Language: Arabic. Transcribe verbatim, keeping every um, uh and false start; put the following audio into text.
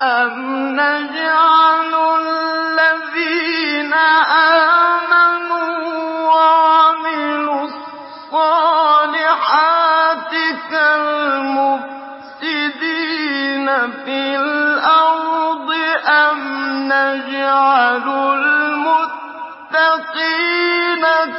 أَمْ نَجْعَلُ الَّذِينَ آمَنُوا وَعَمِلُوا الصَّالِحَاتِ كَالْمُفْسِدِينَ فِي الْأَرْضِ أَمْ نَجْعَلُ الْمُتَّقِينَ